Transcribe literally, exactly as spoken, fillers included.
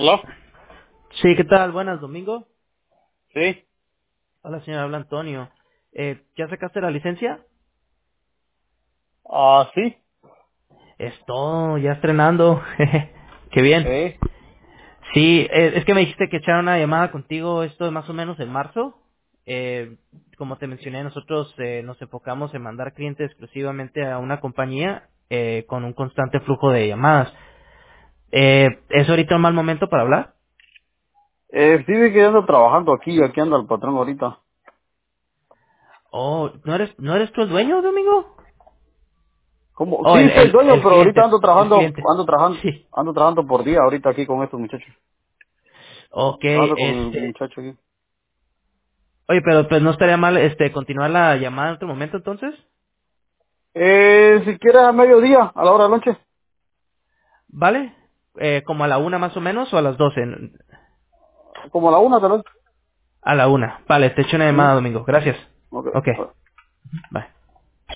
¿Aló? Sí, ¿qué tal? Buenas, Domingo. Sí. Hola, señor, habla Antonio. Eh, ¿Ya sacaste la licencia? Ah, sí. Esto, ya estrenando. Qué bien. Sí. Sí, eh, es que me dijiste que echara una llamada contigo, esto es más o menos en marzo. Eh, como te mencioné, nosotros eh, nos enfocamos en mandar clientes exclusivamente a una compañía eh, con un constante flujo de llamadas. Eh, ¿Es ahorita un mal momento para hablar? Eh, sí, vi que ando trabajando aquí, aquí anda el patrón ahorita. Oh, ¿no eres, ¿no eres tú el dueño, Domingo? ¿Cómo? Oh, Sí, el, soy el el, dueño, el pero ahorita cliente, ando el trabajando, cliente. ando trabajando, Sí. ando trabajando por día ahorita aquí con estos muchachos. Ok, Trabajando con el este, muchacho aquí. oye, pero pues no estaría mal este continuar la llamada en otro momento entonces, Eh, si quieres a mediodía, a la hora de noche, ¿vale? Eh, como a la una más o menos o a las doce, como a la una tal vez. a la una, vale, te echo una llamada ¿Mm? domingo, gracias, ok, Ok. bye.